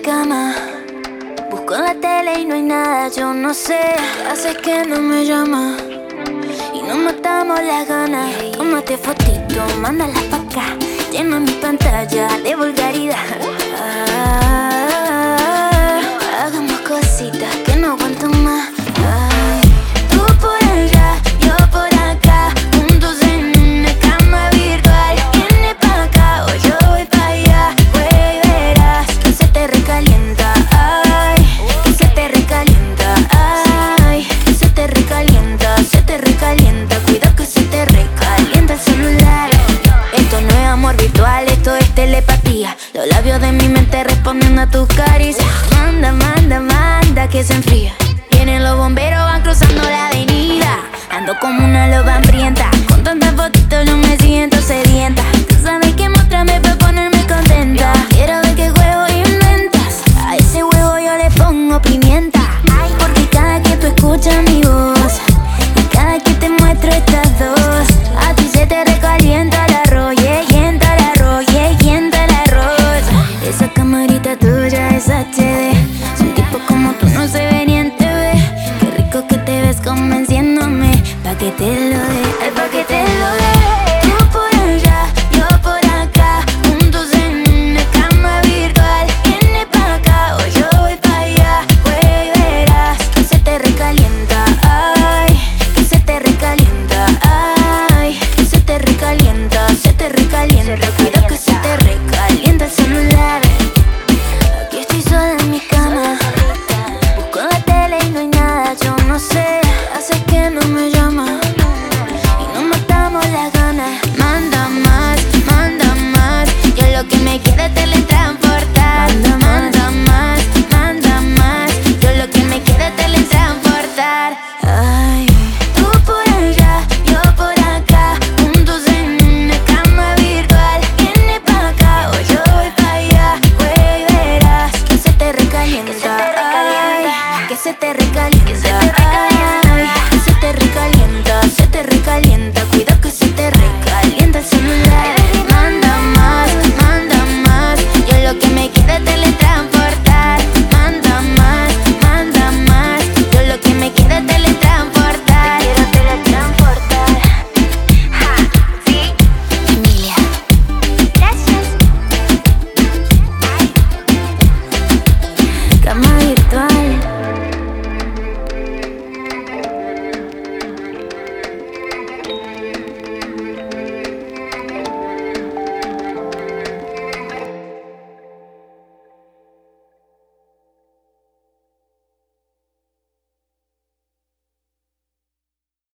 cama. Busco en la tele y no hay nada, yo no sé. Hace que no me llama y nos matamos las ganas. Tómate fotito, mándalas pa' acá. Llena mi pantalla de vulgaridad. Hagamos cositas que no aguanto más. Tú por allá, yo por acá, juntos en una cama virtual. Viene pa' acá o yo voy pa' allá. Güey, verás que se te recalienta, ay, que se te recalienta, ay, que se te recalienta, se te recalienta. Cuidado que se te recalienta el celular. Esto no es amor virtual, esto es telepatía. Los labios de mi mente responden a tus caricias. Manda, manda, manda que se enfría. Vienen los bomberos, van cruzando la avenida. Ando como una loba hambrienta. Con tantas fotitos no me siento sedienta. Tú sabes que mostrarme pa' ponerme contenta. Quiero ver qué huevo inventas. A ese huevo yo le pongo pimienta. Ay, porque cada que tú escuchas mi voz y cada que te muestro estas dos, a ti se te recalienta el arroz, yenta el arroz, yenta el arroz. Esa camarita tuya es HD. Un tipo como tú no se ve ni en TV. Qué rico que te ves convenciéndome. Pa' que te lo dé, ay, pa' que te lo dé. Tú por allá, yo por acá, juntos en una cama virtual. Viene pa' acá o yo voy pa' allá. Güey, verás que se te recalienta, ay, que se te recalienta, ay, que se te recalienta, se te recalienta. Cuidado que se te recalienta el celular. Aquí estoy sola en mi cama. Busco en la tele y no hay nada, yo no sé. Hace que no me llama y nos matamos las ganas. Manda más, manda más. Yo lo que me quiero es teletransportar. Manda más, manda más. Yo lo que me quiero es teletransportar. Ay, tú por allá, yo por acá, juntos en una cama virtual. Viene pa' acá o yo voy pa' allá. Güey, verás que se te recalienta, ay, que se te recalienta.